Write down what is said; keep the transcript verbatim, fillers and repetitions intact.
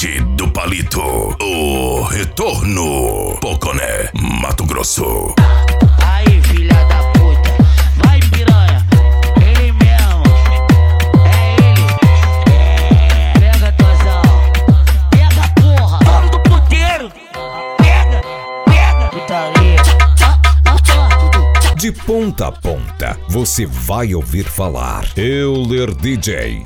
diretamente do Palito, o retorno, Poconé, Mato Grosso. Aí, filha da puta, vai piranha, ele mesmo, é ele, é, pega tosão, pega porra, vamos do puteiro, pega, pega, putaria. De ponta a ponta, você vai ouvir falar Euler D J.